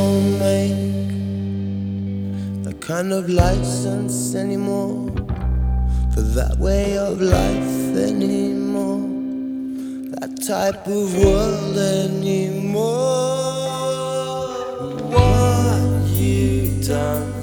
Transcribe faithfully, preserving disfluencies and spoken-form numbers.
don't make that kind of license anymore for that way of life anymore, that type of world anymore. What you done